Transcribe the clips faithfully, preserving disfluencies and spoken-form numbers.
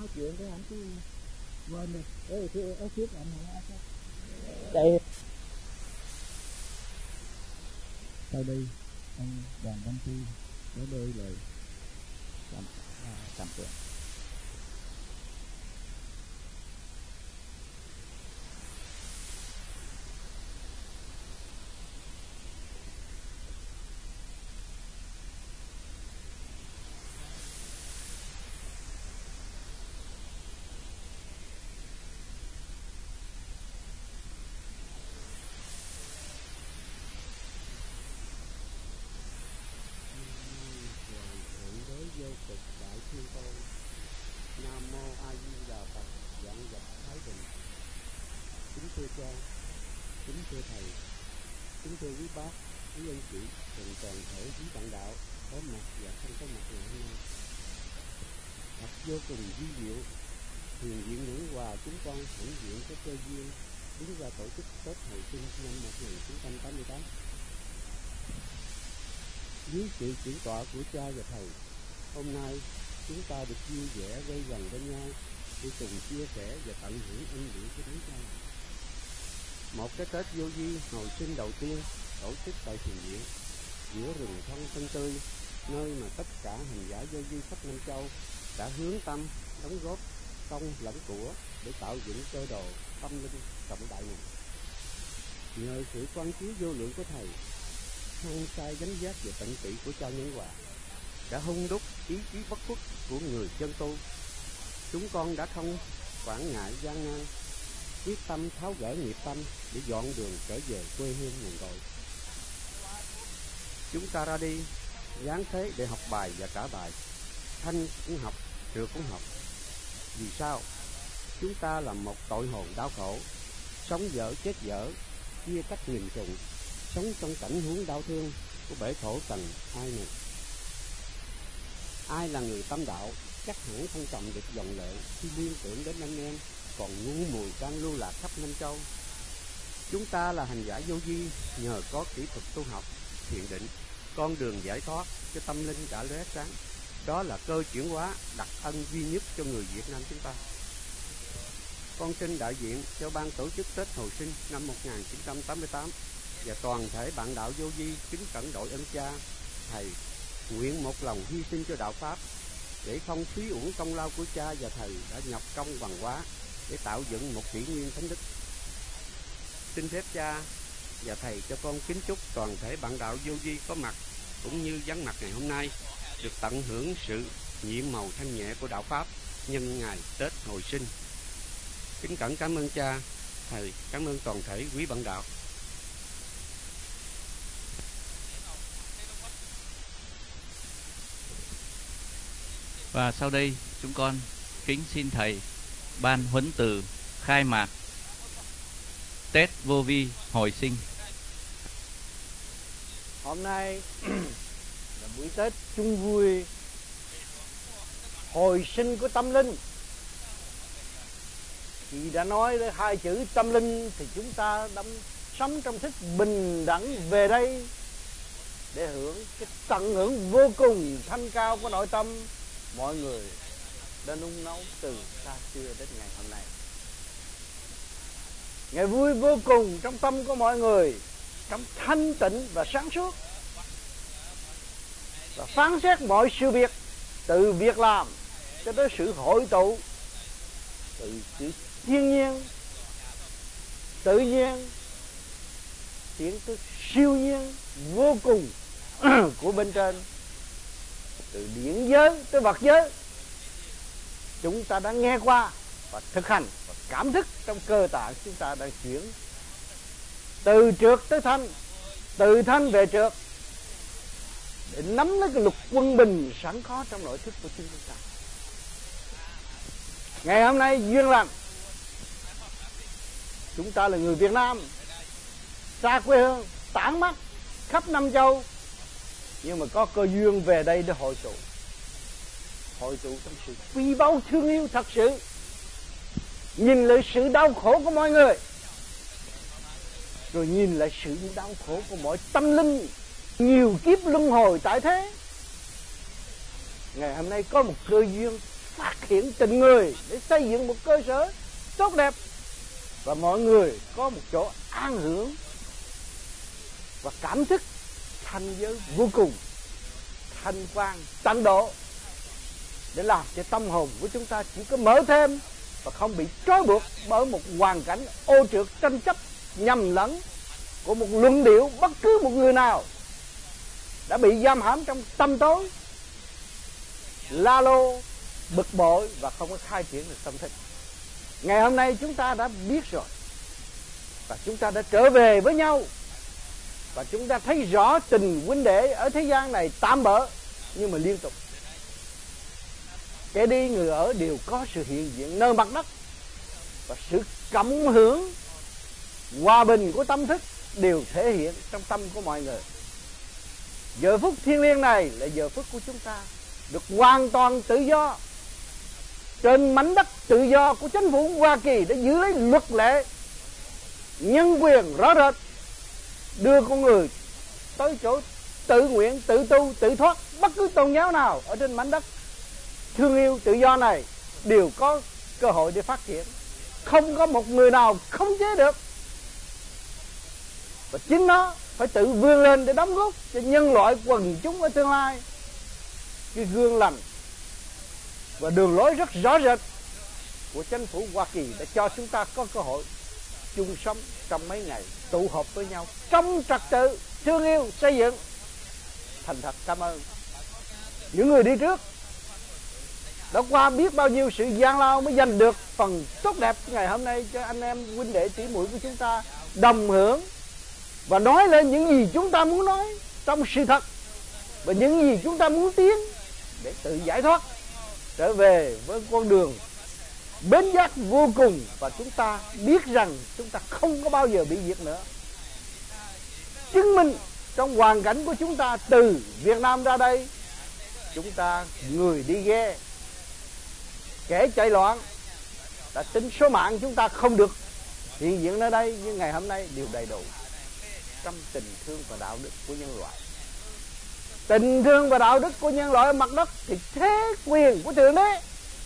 chuyện cái anh cứ quên đi. Ê, cái ớt xíu anh hả? Đây. Sau đây anh Đoàn Văn Tư có đôi lời cảm à, cảm tưởng. Vô cực đại thiên tôn. Nam mô A Di Đà Phật. Vạn vật thái bình. Kính thưa cha, kính thưa thầy, kính thưa quý bác, quý anh chị cùng toàn thể quý bạn đạo có mặt và không có mặt ngày hôm nay. Thật vô cùng vi diệu, thiền viện Nguyễn Hòa chúng con hãnh diện có cơ duyên đứng ra tổ chức Tết Hồi Sinh năm một nghìn chín trăm tám mươi tám. Dưới sự chỉ tọa của cha và thầy, hôm nay chúng ta được vui vẻ gây gần bên nhau để cùng chia sẻ và tận hưởng ân điển của Đấng Cha. Một cái Tết vô vi hồi sinh đầu tiên tổ chức tại thiền viện giữa rừng thông xanh tươi, nơi mà tất cả hành giả vô vi khắp năm châu đã hướng tâm đóng góp công lẫn của để tạo dựng cơ đồ tâm linh trọng đại này. Nhờ sự quan chiếu vô lượng của thầy, hăng sai gánh giác và tận tụy của cha Nhân Hòa đã hung đúc ý chí bất khuất của người chân tu. Chúng con đã không quản ngại gian nan, quyết tâm tháo gỡ nghiệp tâm để dọn đường trở về quê hương nguồn cội. Chúng ta ra đi dáng thế để học bài và trả bài, thanh cũng học, trượt cũng học. Vì sao? Chúng ta là một tội hồn đau khổ, sống dở chết dở, chia cách nghìn trùng, sống trong cảnh huống đau thương của bể khổ tầng hai này. Ai là người tâm đạo chắc hẳn không cầm được dòng lệ khi liên tưởng đến anh em còn ngu mùi đang lưu lạc khắp năm châu. Chúng ta là hành giả vô vi, nhờ có kỹ thuật tu học, thiền định, con đường giải thoát cho tâm linh đã lóe sáng. Đó là cơ chuyển hóa đặc ân duy nhất cho người Việt Nam chúng ta. Con xin đại diện cho ban tổ chức Tết Hồi Sinh năm một nghìn chín trăm tám mươi tám và toàn thể bạn đạo vô vi kính cẩn đội ơn cha, thầy, nguyện một lòng hy sinh cho đạo Pháp để không phí uổng công lao của cha và thầy đã nhập công hoàng hóa để tạo dựng một kỷ nguyên thánh đức. Xin phép cha và thầy cho con kính chúc toàn thể bạn đạo vô vi có mặt cũng như vắng mặt ngày hôm nay được tận hưởng sự nhiệm màu thanh nhẹ của đạo Pháp nhân ngày Tết Hồi Sinh. Kính cẩn cảm ơn cha, thầy, cảm ơn toàn thể quý bạn đạo. Và sau đây chúng con kính xin thầy ban huấn từ khai mạc Tết Vô Vi Hồi Sinh. Hôm nay là buổi Tết chung vui hồi sinh của tâm linh. Khi đã nói đến hai chữ tâm linh thì chúng ta đã sống trong thức bình đẳng về đây để hưởng cái tận hưởng vô cùng thanh cao của nội tâm mọi người đã nung nấu từ xa xưa đến ngày hôm nay. Ngày vui vô cùng trong tâm của mọi người, trong thanh tịnh và sáng suốt, và phán xét mọi sự việc, từ việc làm cho tới sự hội tụ, từ sự thiên nhiên, tự nhiên, tiến tới siêu nhiên vô cùng của bên trên, từ điển giới tới vật giới. Chúng ta đã nghe qua và thực hành và cảm thức trong cơ tạng chúng ta đang chuyển từ trượt tới thanh, từ thanh về trượt, để nắm lấy cái luật quân bình sẵn có trong nội thức của chúng ta. Ngày hôm nay duyên lành, chúng ta là người Việt Nam, xa quê hương, tản mắt khắp năm châu, nhưng mà có cơ duyên về đây để hội tụ, hội tụ trong sự quý báu thương yêu thật sự, nhìn lại sự đau khổ của mọi người, rồi nhìn lại sự đau khổ của mọi tâm linh nhiều kiếp luân hồi tại thế. Ngày hôm nay có một cơ duyên phát hiện tình người để xây dựng một cơ sở tốt đẹp, và mọi người có một chỗ an hưởng và cảm thức thanh giới vô cùng, thanh quan tận độ, để làm cho tâm hồn của chúng ta chỉ có mở thêm và không bị trói buộc bởi một hoàn cảnh ô trượt, tranh chấp, nhầm lẫn của một luận điệu bất cứ một người nào đã bị giam hãm trong tâm tối, la lô, bực bội và không có khai triển được tâm thức. Ngày hôm nay chúng ta đã biết rồi, và chúng ta đã trở về với nhau, và chúng ta thấy rõ tình huynh đệ ở thế gian này tạm bỡ nhưng mà liên tục. Kẻ đi người ở đều có sự hiện diện nơi mặt đất, và sự cộng hưởng hòa bình của tâm thức đều thể hiện trong tâm của mọi người. Giờ phút thiêng liêng này là giờ phút của chúng ta được hoàn toàn tự do trên mảnh đất tự do của chính phủ Hoa Kỳ, để giữ lấy luật lệ nhân quyền rõ rệt, đưa con người tới chỗ tự nguyện, tự tu, tự thoát. Bất cứ tôn giáo nào ở trên mảnh đất thương yêu tự do này đều có cơ hội để phát triển, không có một người nào khống chế được, và chính nó phải tự vươn lên để đóng góp cho nhân loại quần chúng ở tương lai. Cái gương lành và đường lối rất rõ rệt của chính phủ Hoa Kỳ đã cho chúng ta có cơ hội chung sống trong mấy ngày tụ họp với nhau trong trật tự thương yêu xây dựng. Thành thật cảm ơn những người đi trước đã qua biết bao nhiêu sự gian lao mới giành được phần tốt đẹp ngày hôm nay cho anh em huynh đệ tỷ muội của chúng ta đồng hưởng và nói lên những gì chúng ta muốn nói trong sự thật, và những gì chúng ta muốn tiến để tự giải thoát trở về với con đường bến giác vô cùng. Và chúng ta biết rằng chúng ta không có bao giờ bị diệt nữa. Chứng minh trong hoàn cảnh của chúng ta từ Việt Nam ra đây, chúng ta người đi ghe, kẻ chạy loạn, đã tính số mạng chúng ta không được hiện diện nơi đây, nhưng ngày hôm nay đều đầy đủ trong tình thương và đạo đức của nhân loại. Tình thương và đạo đức của nhân loại ở mặt đất thì thế quyền của Thượng Đế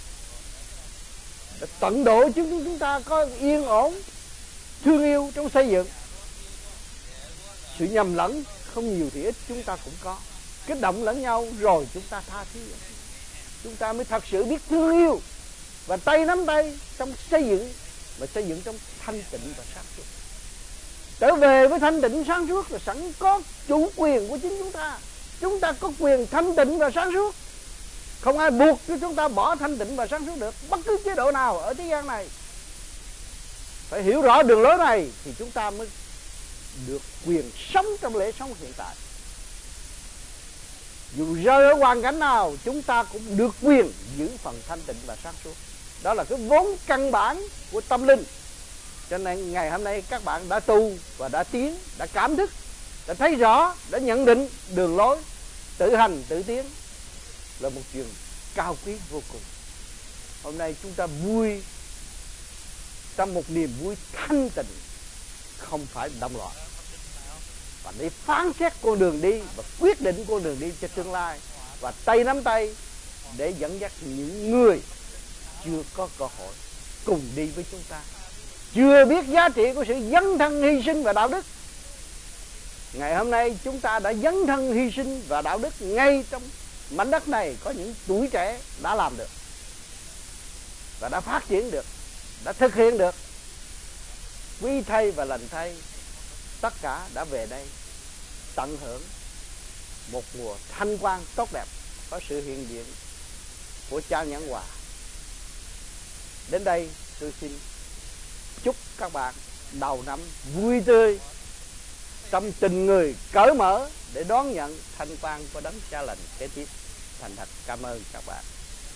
đã tận độ chúng chúng ta có yên ổn, thương yêu trong xây dựng. Sự nhầm lẫn không nhiều thì ít chúng ta cũng có, kích động lẫn nhau rồi chúng ta tha thứ, chúng ta mới thật sự biết thương yêu và tay nắm tay trong xây dựng, và xây dựng trong thanh tịnh và sáng suốt. Trở về với thanh tịnh sáng suốt là sẵn có chủ quyền của chính chúng ta. Chúng ta có quyền thanh tịnh và sáng suốt, không ai buộc cho chúng ta bỏ thanh tịnh và sáng suốt được, bất cứ chế độ nào ở thế gian này. Phải hiểu rõ đường lối này thì chúng ta mới được quyền sống trong lễ sống hiện tại. Dù rơi ở hoàn cảnh nào, chúng ta cũng được quyền giữ phần thanh tịnh và sáng suốt. Đó là cái vốn căn bản của tâm linh. Cho nên ngày hôm nay các bạn đã tu và đã tiến, đã cảm thức, đã thấy rõ, đã nhận định đường lối tự hành tự tiến là một chuyện cao quý vô cùng. Hôm nay chúng ta vui trong một niềm vui thanh tịnh, không phải động loạn, và để phán xét con đường đi và quyết định con đường đi cho tương lai, và tay nắm tay để dẫn dắt những người chưa có cơ hội cùng đi với chúng ta, chưa biết giá trị của sự dấn thân hy sinh và đạo đức. Ngày hôm nay chúng ta đã dấn thân hy sinh và đạo đức ngay trong mảnh đất này. Có những tuổi trẻ đã làm được và đã phát triển được, đã thực hiện được. Quý thay và lành thay, tất cả đã về đây tận hưởng một mùa thanh quan tốt đẹp, có sự hiện diện của Cha Nhẫn Hòa. Đến đây tôi xin chúc các bạn đầu năm vui tươi, trong tình người cởi mở để đón nhận thanh quan của đấng Cha Lành kế tiếp. Thành thật cảm ơn các bạn.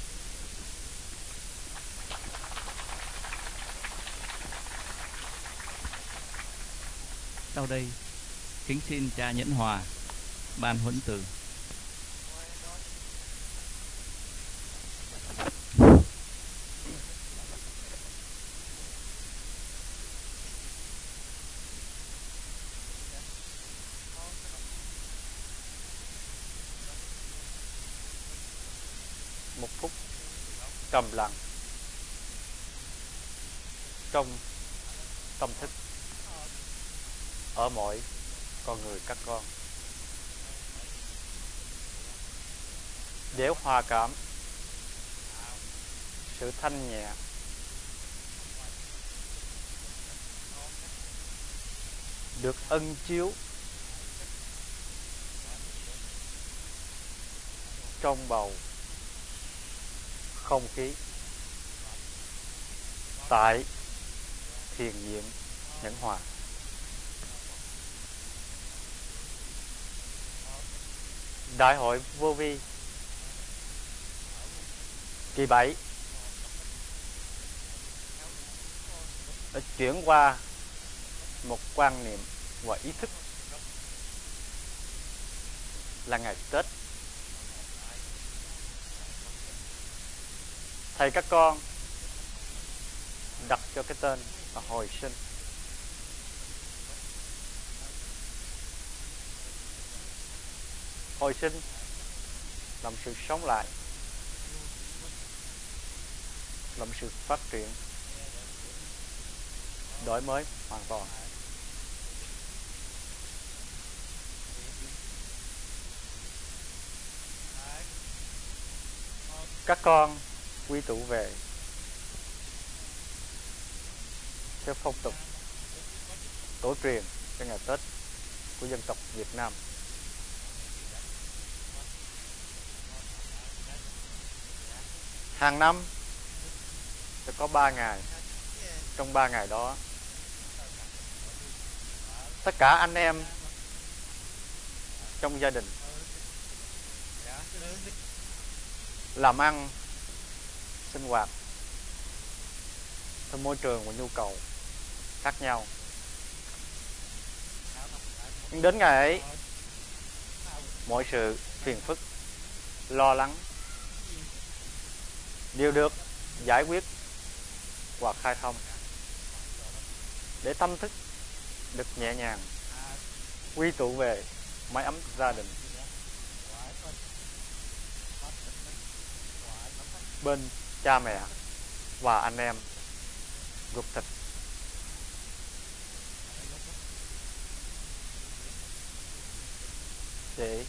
Sau đây kính xin Cha Nhẫn Hòa ban huấn từ. Một phút. trầm lặng trong tâm thức ở mỗi con người các con, để hòa cảm sự thanh nhẹ được ân chiếu trong bầu không khí tại thiền viện Nhẫn Hòa. Đại hội vô vi kỳ bảy đã chuyển qua một quan niệm và ý thức là ngày Tết. Thầy các con đặt cho cái tên là hồi sinh. Hồi sinh làm sự sống lại, làm sự phát triển, đổi mới hoàn toàn. Các con quy tụ về theo phong tục tổ truyền cho ngày Tết của dân tộc Việt Nam. Hàng năm sẽ có ba ngày. Trong ba ngày đó, tất cả anh em trong gia đình làm ăn, sinh hoạt theo môi trường và nhu cầu khác nhau. Nhưng đến ngày ấy, mọi sự phiền phức, lo lắng đều được giải quyết và khai thông, để tâm thức được nhẹ nhàng quy tụ về mái ấm gia đình, bên cha mẹ và anh em ruột thịt. Để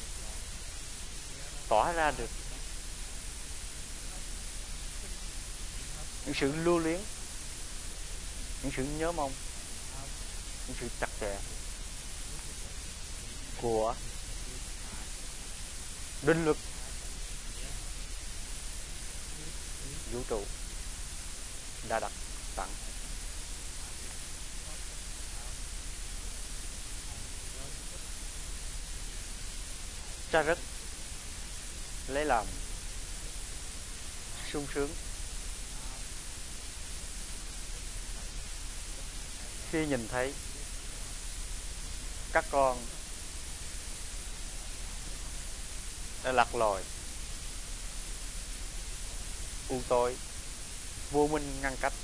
tỏa ra được những sự lưu luyến, những sự nhớ mong, những sự chặt chẽ của định luật vũ trụ đã đặt sẵn. Cha rất lấy làm sung sướng khi nhìn thấy các con đã lạc lòi u tối vô minh ngăn cách,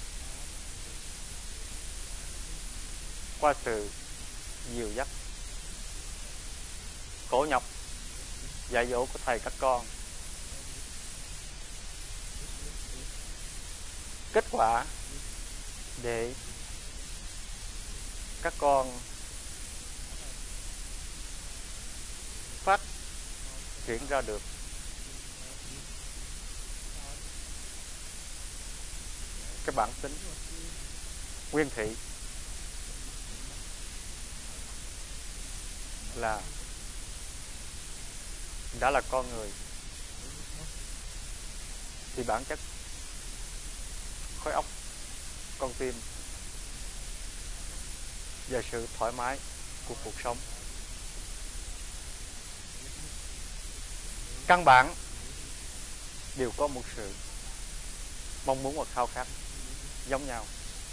qua sự dìu dắt khổ nhọc dạy dỗ của thầy các con. Kết quả để các con phát triển ra được cái bản tính nguyên thủy là đã là con người, thì bản chất khối óc, con tim và sự thoải mái của cuộc sống căn bản đều có một sự mong muốn và khao khát giống nhau.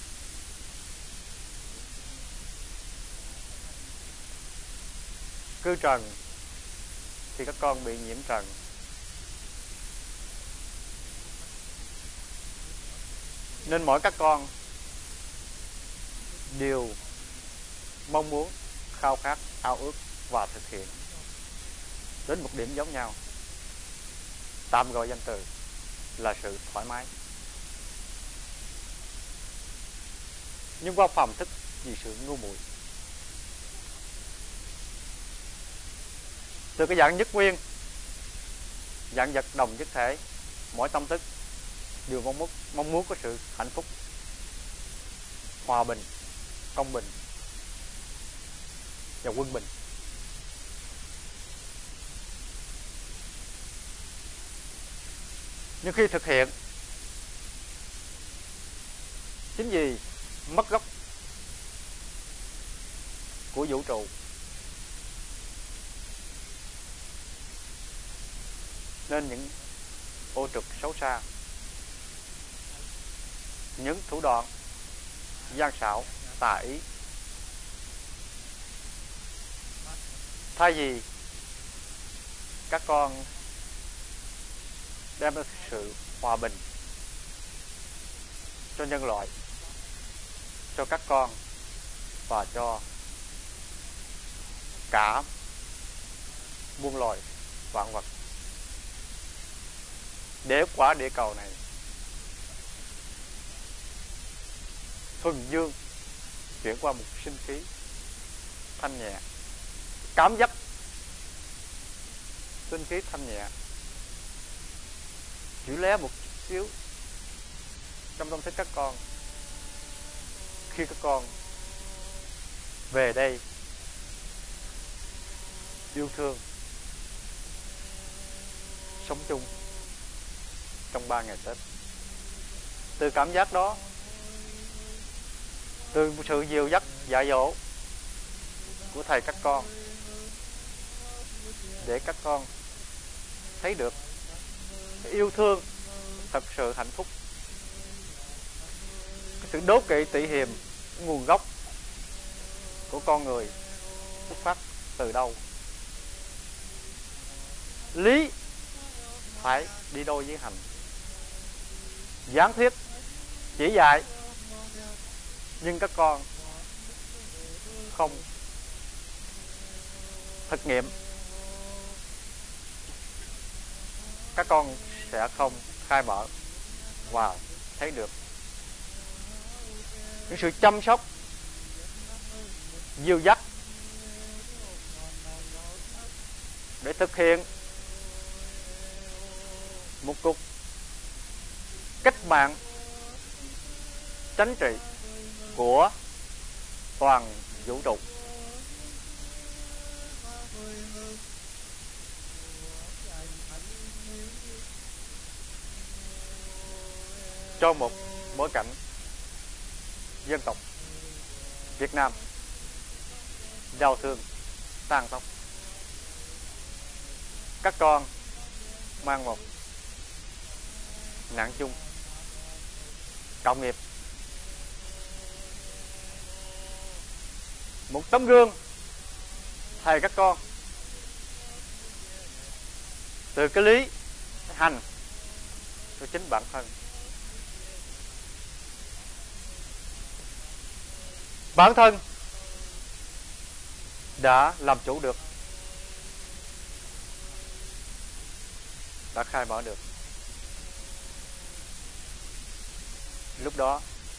Cư trần thì các con bị nhiễm trần, nên mỗi các con đều mong muốn, khao khát, ao ước và thực hiện đến một điểm giống nhau, tạm gọi danh từ là sự thoải mái. Nhưng qua phàm thức vì sự ngu muội. Từ cái dạng nhất nguyên, dạng vật đồng nhất thể, mỗi tâm thức đều mong muốn, mong muốn có sự hạnh phúc, hòa bình, công bình và quân bình. Nhưng khi thực hiện, chính vì mất gốc của vũ trụ, nên những ô trực xấu xa, những thủ đoạn gian xảo, tà ý, thay vì các con đem đến sự hòa bình cho nhân loại, cho các con và cho cả muôn loài vạn vật, để quả địa cầu này thuần dương chuyển qua một sinh khí thanh nhẹ, cảm giác sinh khí thanh nhẹ chỉ lé một chút xíu trong tâm thức các con. Khi các con về đây yêu thương, sống chung trong ba ngày Tết, từ cảm giác đó, từ sự dìu dắt dạy dỗ của thầy các con, để các con thấy được yêu thương thật sự hạnh phúc, cái sự đố kỵ tị hiềm, nguồn gốc của con người xuất phát từ đâu. Lý phải đi đôi với hành. Giảng thuyết chỉ dạy, nhưng các con không thực nghiệm, các con sẽ không khai mở và thấy được những sự chăm sóc, dìu dắt để thực hiện một cuộc cách mạng chánh trị của toàn vũ trụ. Cho một bối cảnh dân tộc Việt Nam đau thương tàn tóc, các con mang một nạn chung, cộng nghiệp, một tấm gương thầy các con từ cái lý cái hành cho chính bản thân. Bản thân đã làm chủ được, đã khai mở được. Lúc đó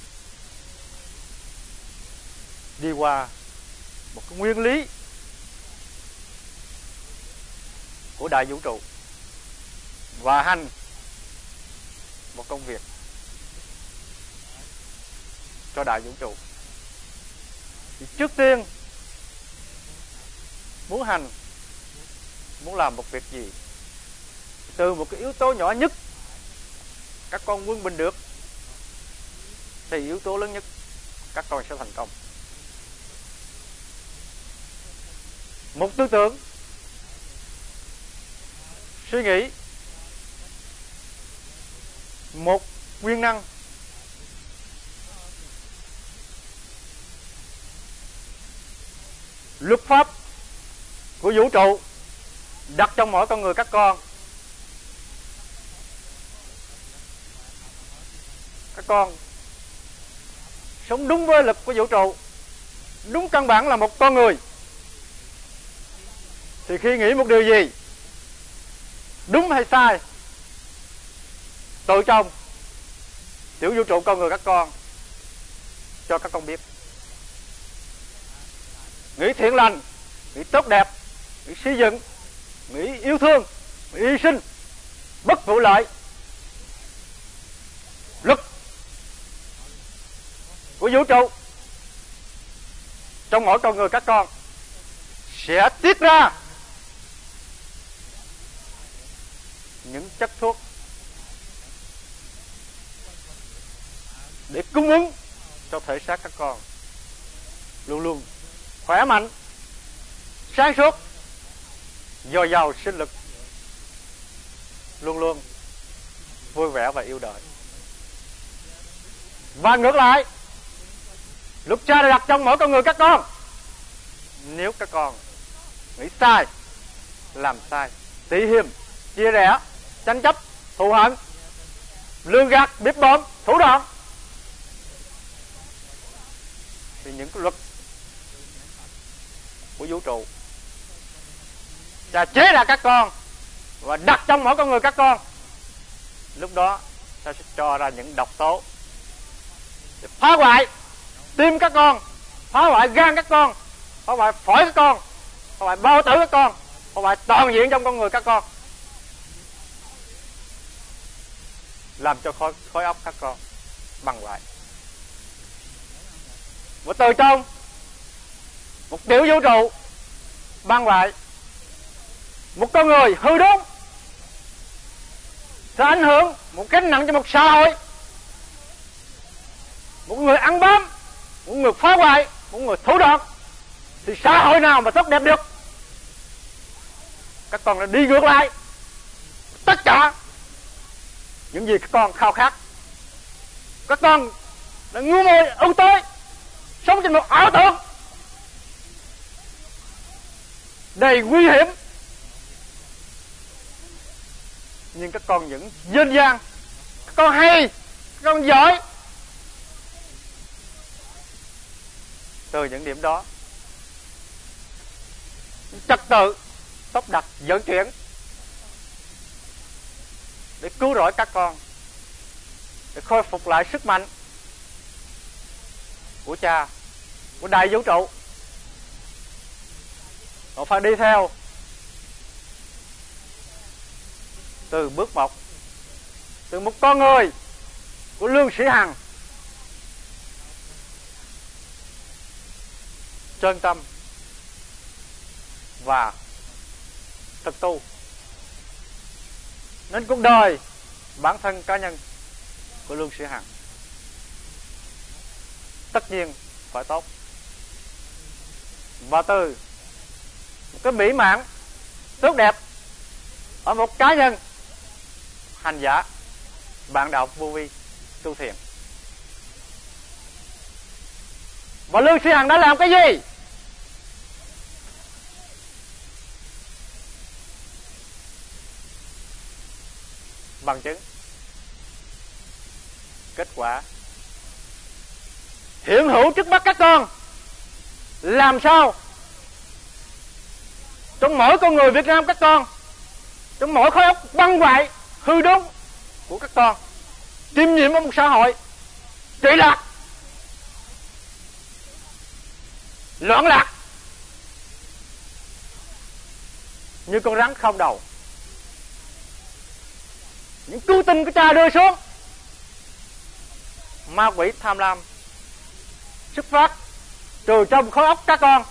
đi qua một cái nguyên lý của đại vũ trụ và hành một công việc cho đại vũ trụ. Thì trước tiên muốn hành, muốn làm một việc gì, từ một cái yếu tố nhỏ nhất các con quân bình được, thì yếu tố lớn nhất các con sẽ thành công. Một tư tưởng, suy nghĩ, một nguyên năng, luật pháp của vũ trụ đặt trong mỗi con người các con. Các con sống đúng với lực của vũ trụ, đúng căn bản là một con người, thì khi nghĩ một điều gì đúng hay sai tự trong tiểu vũ trụ con người các con cho các con biết. Nghĩ thiện lành, nghĩ tốt đẹp, nghĩ xây dựng, nghĩ yêu thương, nghĩ hy sinh, bất vụ lợi. Lực của vũ trụ trong mỗi con người các con sẽ tiết ra những chất thuốc để cung ứng cho thể xác các con luôn luôn khỏe mạnh, sáng suốt, dồi dào sinh lực, luôn luôn vui vẻ và yêu đời. Và ngược lại, lúc cha đã đặt trong mỗi con người các con, nếu các con nghĩ sai, làm sai, tị hiềm, chia rẽ, tranh chấp, thù hận, lường gạt, biếp bợm, thủ đoạn, thì những cái luật của vũ trụ cha chế ra các con và đặt trong mỗi con người các con. Lúc đó ta sẽ cho ra những độc tố để phá hoại tim các con, phá hoại gan các con, phá hoại phổi các con, phá hoại bao tử các con, phá hoại toàn diện trong con người các con, làm cho khối, khối óc các con băng hoại. Và từ trong một tiểu vũ trụ băng hoại, một con người hư đốn sẽ ảnh hưởng một gánh nặng cho một xã hội. Một người ăn bám, một người phá hoại, một người thủ đoạn, thì xã hội nào mà tốt đẹp được? Các con đã đi ngược lại tất cả những gì các con khao khát. Các con đã ngu muội ưu tối, sống trên một ảo tưởng đầy nguy hiểm. Nhưng các con vẫn dên dàng, các con hay, các con giỏi. Từ những điểm đó, trật tự tốc đặt dẫn chuyển để cứu rỗi các con, để khôi phục lại sức mạnh của cha, của đại vũ trụ. Họ phải đi theo từ bước một, từ một con người của Lương Sĩ Hằng chân tâm và thực tu, nên cuộc đời bản thân cá nhân của Lương Sĩ Hằng tất nhiên phải tốt. Và từ một cái mỹ mãn tốt đẹp ở một cá nhân hành giả, bạn đạo vô vi tu thiền. Và Lương Sĩ Hằng đã làm cái gì? Bằng chứng, kết quả hiện hữu trước mắt các con. Làm sao trong mỗi con người Việt Nam các con, trong mỗi khối óc băng hoại hư đốn của các con, tiêm nhiễm ở một xã hội trĩ lạc, loạn lạc như con rắn không đầu. Những cứu tinh của cha đưa xuống, ma quỷ tham lam xuất phát từ trong khối óc các con,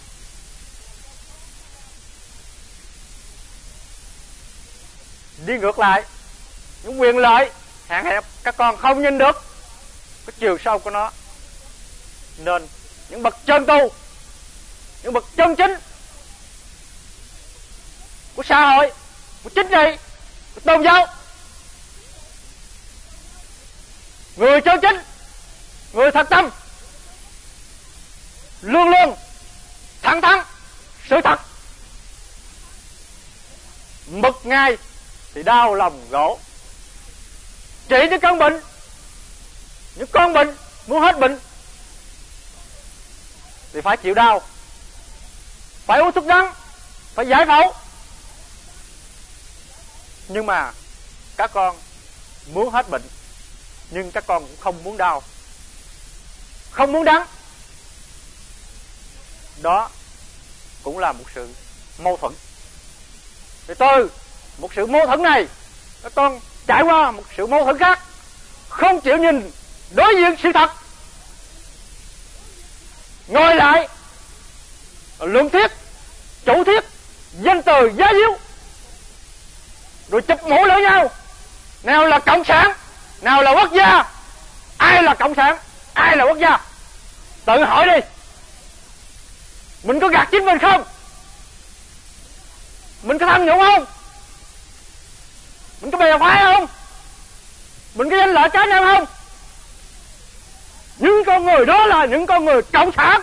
đi ngược lại những quyền lợi hạn hẹp các con không nhìn được cái chiều sâu của nó. Nên những bậc chân tu, những bậc chân chính của xã hội, của chính trị, của tôn giáo, người chân chính, người thật tâm, luôn luôn thẳng thắn sự thật. Mực ngay thì đau lòng gỗ, trị những cơn bệnh, những con bệnh muốn hết bệnh thì phải chịu đau, phải uống thuốc đắng, phải giải phẫu. Nhưng mà các con muốn hết bệnh, nhưng các con cũng không muốn đau, không muốn đắng. Đó cũng là một sự mâu thuẫn. Thì từ một sự mâu thuẫn này, các con trải qua một sự mâu thuẫn khác, không chịu nhìn đối diện sự thật, ngồi lại luận thiết, chủ thiết, danh từ giá diếu, rồi chụp mũ lẫn nhau. Nào là cộng sản, nào là quốc gia. Ai là cộng sản, ai là quốc gia? Tự hỏi đi, mình có gạt chính mình không? Mình có tham nhũng không? Mình có bè phái không? Mình có danh lợi cá nhân không? Những con người đó là những con người cộng sản.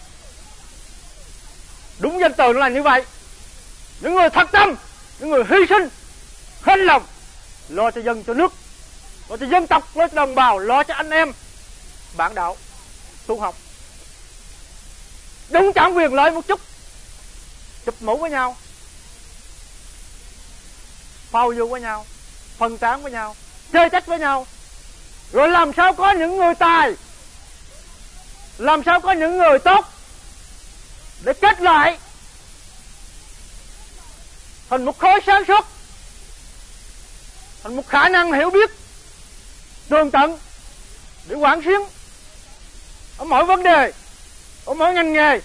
Đúng danh từ nó là như vậy. Những người thật tâm, những người hy sinh hết lòng, lo cho dân cho nước, lo cho dân tộc, lo cho đồng bào, lo cho anh em bạn đạo tu học. Đúng chẳng quyền lợi một chút, chụp mũ với nhau, phao du với nhau, phân tán với nhau, chơi trách với nhau. Rồi làm sao có những người tài, làm sao có những người tốt để kết lại thành một khối sáng suốt, thành một khả năng hiểu biết tường tận để quản xuyến ở mọi vấn đề, ở mỗi ngành nghề.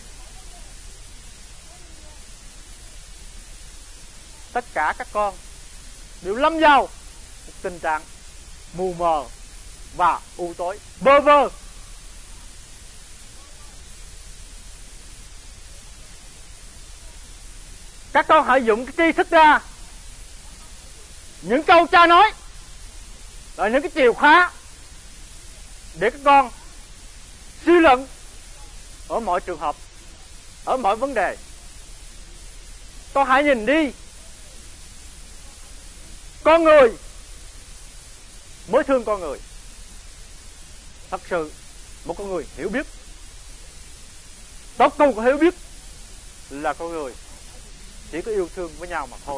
Tất cả các con đều lâm vào một tình trạng mù mờ và u tối, bơ vơ. Các con hãy dụng cái tri thức ra, những câu cha nói là những cái chìa khóa để các con suy luận ở mọi trường hợp, ở mọi vấn đề. Con hãy nhìn đi, con người mới thương con người. Thật sự một con người hiểu biết, tốt cùng hiểu biết là con người chỉ có yêu thương với nhau mà thôi.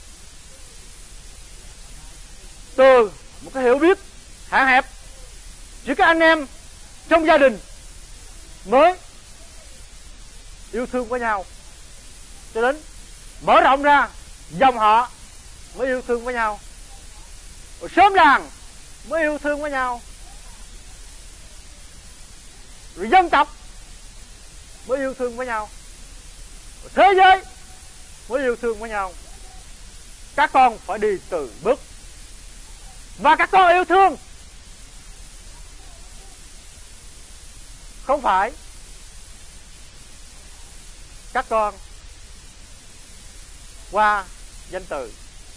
Từ một cái hiểu biết hạn hẹp chỉ có anh em trong gia đình mới yêu thương với nhau, cho đến mở rộng ra dòng họ mới yêu thương với nhau, rồi xóm làng mới yêu thương với nhau, rồi dân tộc mới yêu thương với nhau, rồi thế giới mới yêu thương với nhau. Các con phải đi từ bước, và các con yêu thương không phải các con qua danh từ,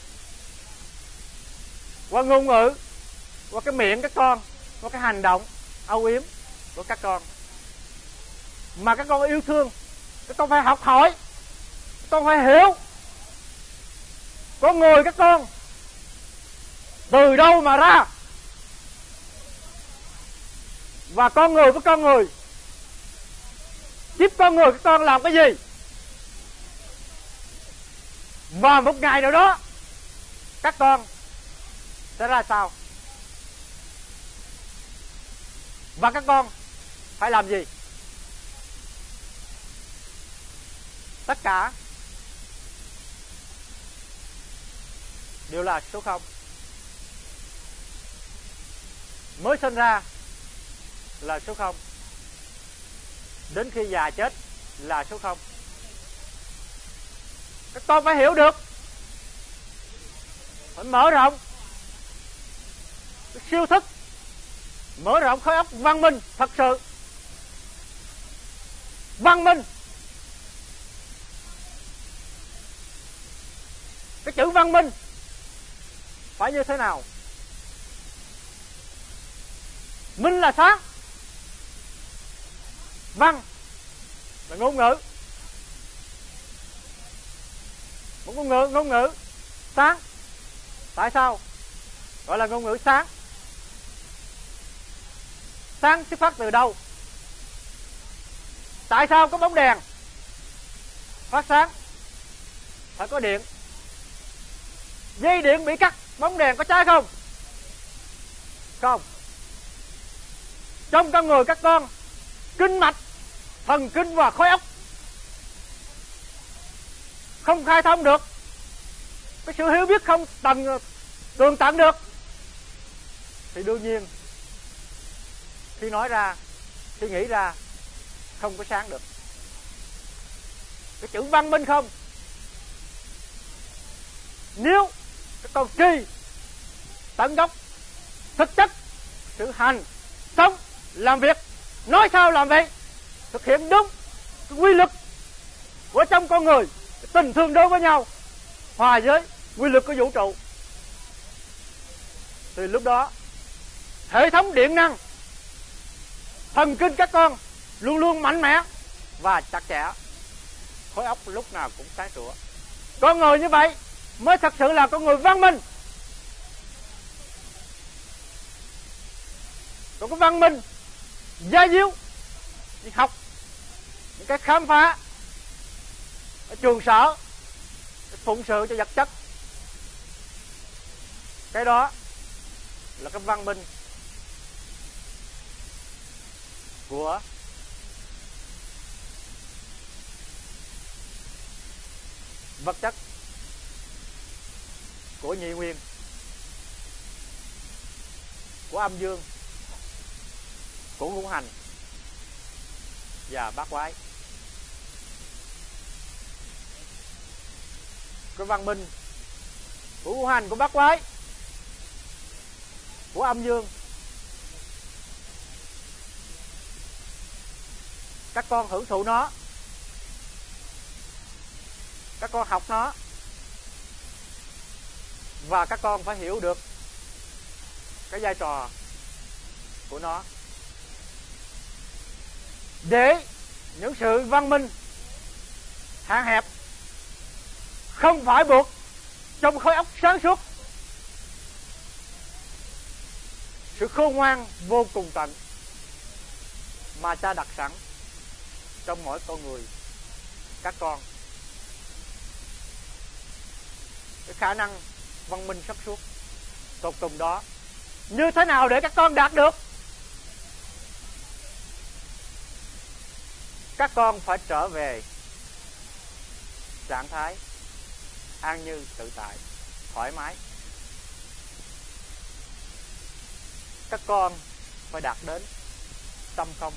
qua ngôn ngữ, qua cái miệng các con, qua cái hành động âu yếm của các con, mà các con yêu thương. Các con phải học hỏi, các con phải hiểu con người các con từ đâu mà ra, và con người với con người, kiếp con người các con làm cái gì, và một ngày nào đó các con sẽ ra sao, và các con phải làm gì. Tất cả đều là số không. Mới sinh ra là số không, đến khi già chết là số không. Các con phải hiểu được, phải mở rộng cái siêu thức, mở rộng khối óc văn minh thật sự. Văn minh, cái chữ văn minh phải như thế nào? Minh là sáng, văn là ngôn ngữ, một ngôn ngữ ngôn ngữ sáng. Tại sao gọi là ngôn ngữ sáng? Sáng xuất phát từ đâu? Tại sao có bóng đèn phát sáng? Phải có điện. Dây điện bị cắt, bóng đèn có cháy không? Không. Trong con người các con, kinh mạch, thần kinh và khối óc không khai thông được, cái sự hiểu biết không tầng tường tận được, thì đương nhiên khi nói ra, khi nghĩ ra không có sáng được. Cái chữ văn minh không, nếu các con tri tận gốc thực chất sự hành sống làm việc, nói sao làm vậy, thực hiện đúng cái quy luật của trong con người, tình thương đối với nhau, hòa với quy luật của vũ trụ, thì lúc đó hệ thống điện năng thần kinh các con luôn luôn mạnh mẽ và chặt chẽ, khối óc lúc nào cũng sáng sủa. Con người như vậy mới thật sự là con người văn minh. Còn cái văn minh gia diếu, đi học những cái khám phá ở trường sở, phụng sự cho vật chất, cái đó là cái văn minh của vật chất, của nhị nguyên, của âm dương, của ngũ hành và bát quái. Cái văn minh của ngũ hành, của bát quái, của âm dương, các con hưởng thụ nó, các con học nó, và các con phải hiểu được cái vai trò của nó, để những sự văn minh hạn hẹp không phải buộc trong khối óc sáng suốt, sự khôn ngoan vô cùng tận mà cha đặt sẵn trong mỗi con người các con. Cái khả năng văn minh sáng suốt tột cùng đó, như thế nào để các con đạt được? Các con phải trở về trạng thái an như tự tại, thoải mái. Các con phải đạt đến tâm không,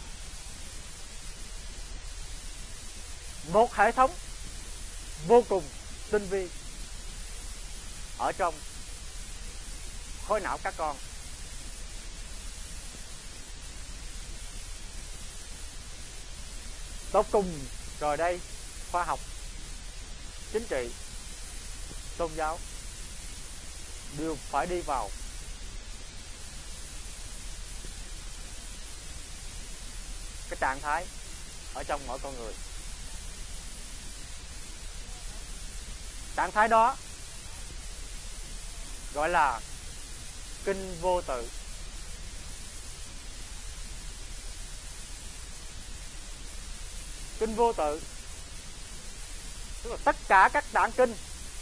một hệ thống vô cùng tinh vi ở trong khối não các con. Tốt cùng rồi đây, khoa học, chính trị, tôn giáo đều phải đi vào cái trạng thái ở trong mỗi con người. Trạng thái đó gọi là kinh vô tự. Kinh vô tự tức là tất cả các tạng kinh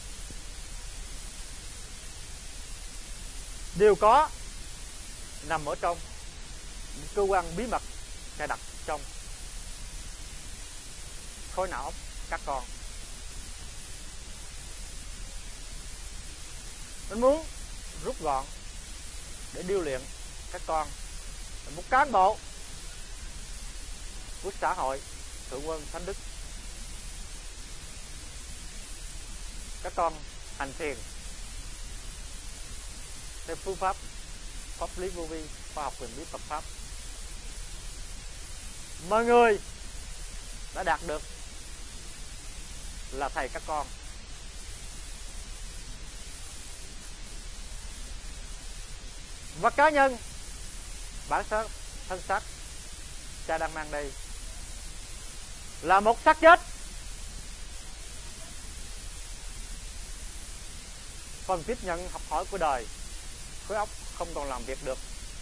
đều có nằm ở trong những cơ quan bí mật cài đặt trong khối não óc các con. Mình muốn rút gọn để điêu luyện các con là một cán bộ của xã hội thượng quân thánh đức. Các con hành thiền theo phương pháp pháp lý vô vi, khoa học huyền bí Phật pháp, mọi người đã đạt được là thầy các con. Và cá nhân bản sắc thân xác cha đang mang đây là một xác chết. Phần tiếp nhận học hỏi của đời, khối óc không còn làm việc được.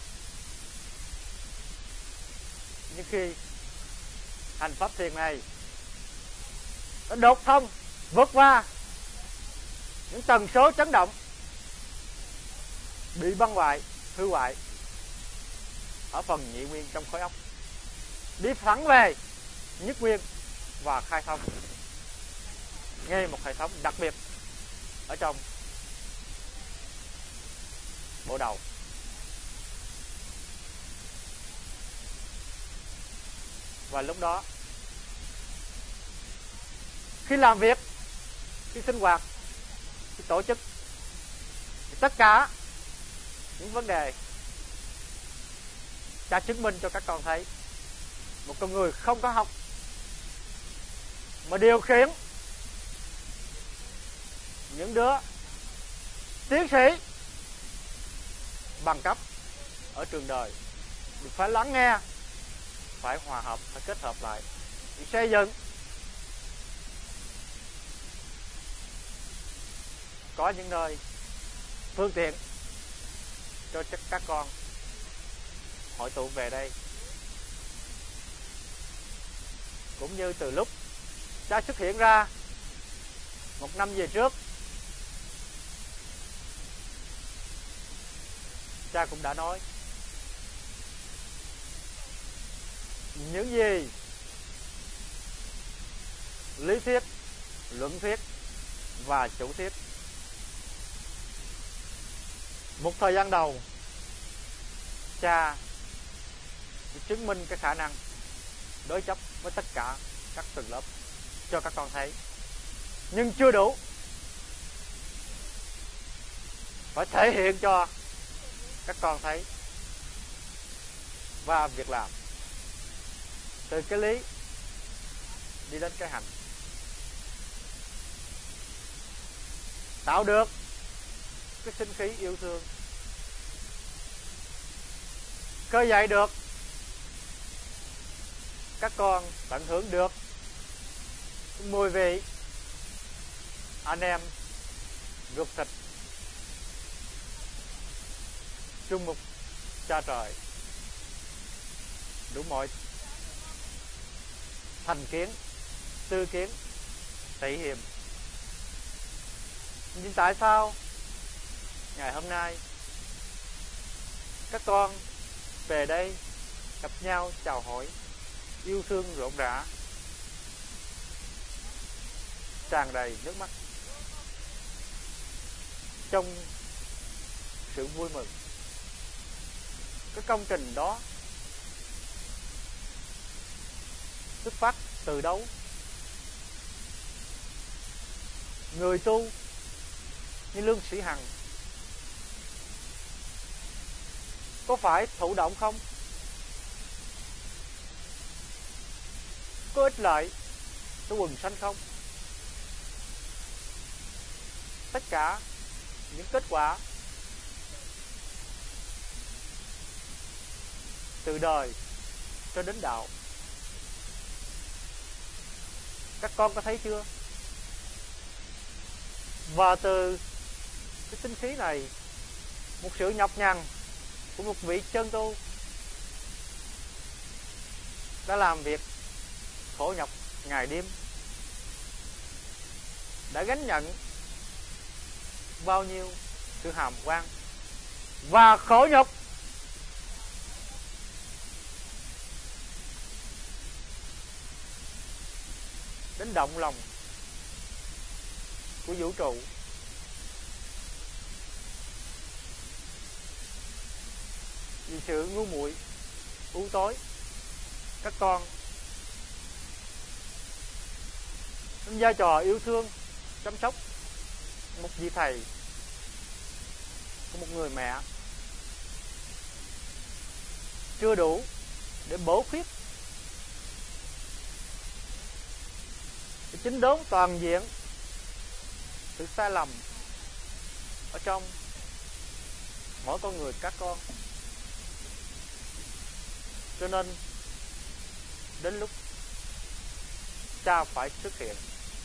Nhưng khi hành pháp thiền này nó đột thông, vượt qua những tần số chấn động bị băng hoại, hư hoại ở phần nhị nguyên trong khối óc, đi thẳng về nhất nguyên và khai thông ngay một hệ thống đặc biệt ở trong bộ đầu. Và lúc đó khi làm việc, khi sinh hoạt, khi tổ chức, thì tất cả những vấn đề cha chứng minh cho các con thấy một con người không có học mà điều khiển những đứa tiến sĩ bằng cấp ở trường đời thì phải lắng nghe, phải hòa hợp, phải kết hợp lại để xây dựng có những nơi phương tiện cho các con hội tụ về đây. Cũng như từ lúc cha xuất hiện ra một năm về trước, cha cũng đã nói những gì lý thuyết, luận thuyết và chủ thuyết một thời gian đầu cha chứng minh cái khả năng đối chấp với tất cả các tầng lớp cho các con thấy, nhưng chưa đủ, phải thể hiện cho các con thấy và việc làm, từ cái lý đi đến cái hành, tạo được cái sinh khí yêu thương, khơi dậy được các con tận hưởng được mùi vị anh em ruột thịt chung một cha trời, đủ mọi thành kiến, tư kiến, tị hiềm. Nhưng tại sao ngày hôm nay các con về đây gặp nhau chào hỏi, yêu thương rộn rã, tràn đầy nước mắt trong sự vui mừng? Cái công trình đó xuất phát từ đâu? Người tu như Lương Sĩ Hằng có phải thụ động không? Có ích lợi cho quần sanh không? Tất cả những kết quả từ đời cho đến đạo, các con có thấy chưa? Và từ cái tinh khí này, một sự nhọc nhằn của một vị chân tu đã làm việc khổ nhọc ngày đêm, đã gánh nhận bao nhiêu sự hàm oan và khổ nhục đến động lòng của vũ trụ. Vì sự ngu muội u tối, các con nên vai trò yêu thương chăm sóc một vị thầy, của một người mẹ chưa đủ để bổ khuyết để chỉnh đốn toàn diện sự sai lầm ở trong mỗi con người các con. Cho nên đến lúc cha phải xuất hiện.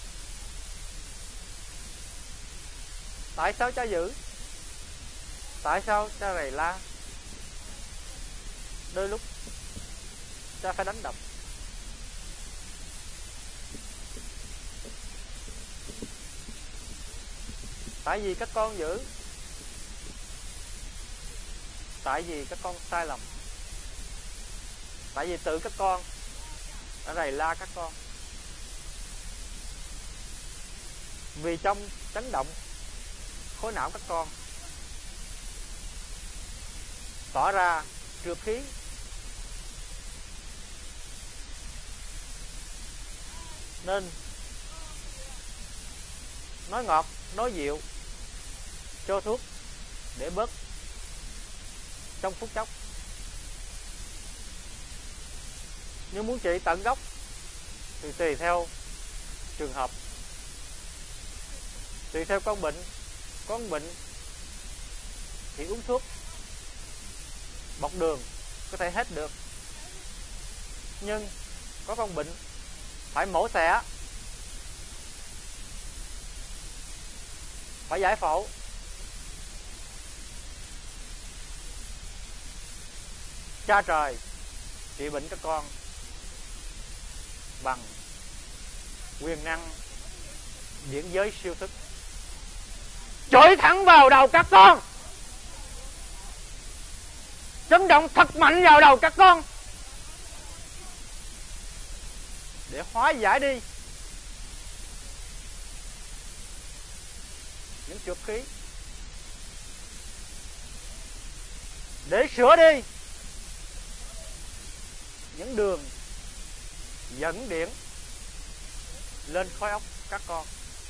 Tại sao cha giữ? Tại sao cha rầy la? Đôi lúc cha phải đánh đập. Tại vì các con giữ, tại vì các con sai lầm, Tại vì tự các con đã rầy la các con. Vì trong chấn động khối não các con tỏ ra trượt khí, nên nói ngọt, nói dịu, cho thuốc để bớt trong phút chốc. Nhưng muốn trị tận gốc thì tùy theo trường hợp, tùy theo con bệnh. Con bệnh thì uống thuốc bọc đường có thể hết được, nhưng có con bệnh phải mổ xẻ, phải giải phẫu, cha trời trị bệnh các con bằng quyền năng điển giới siêu thức, chổi thẳng vào đầu các con, chấn động thật mạnh vào đầu các con để hóa giải đi những trượt khí, để sửa đi những đường dẫn điện lên khối óc các con.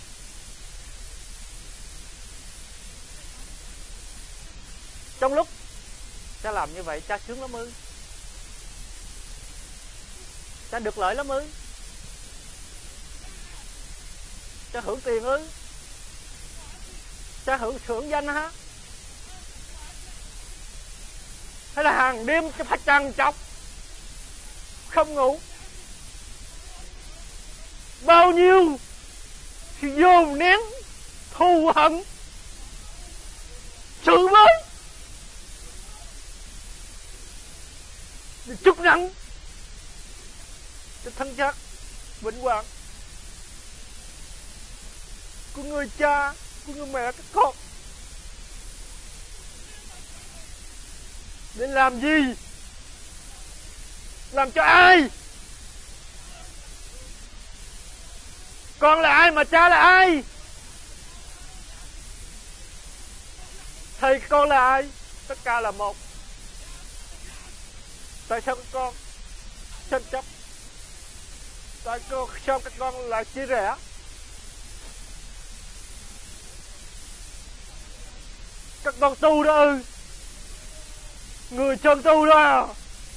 Trong lúc cha làm như vậy, cha sướng lắm ư, cha được lợi lắm ư, cha hưởng tiền ư, cha hưởng thưởng danh hả, hay là hàng đêm phải trằn trọc không ngủ, bao nhiêu thì dồn nén thù hận sự mới để chút nặng cho thân xác vĩnh hoàng của người cha, của người mẹ các con. Để làm gì? Làm cho ai? Con là ai mà cha là ai? Thầy con là ai? Tất cả là một. Tại sao các con tranh chấp? Tại sao các con lại chia rẽ? Các con tu đó ư? Người chân tu đó,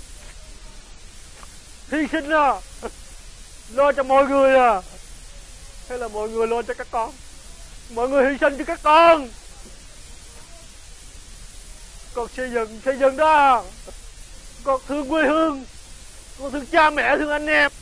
hy sinh à, lo cho mọi người à, hay là mọi người lo cho các con? Mọi người hy sinh cho các con. Con xây dựng, xây dựng đó, con thương quê hương, con thương cha mẹ, thương anh em,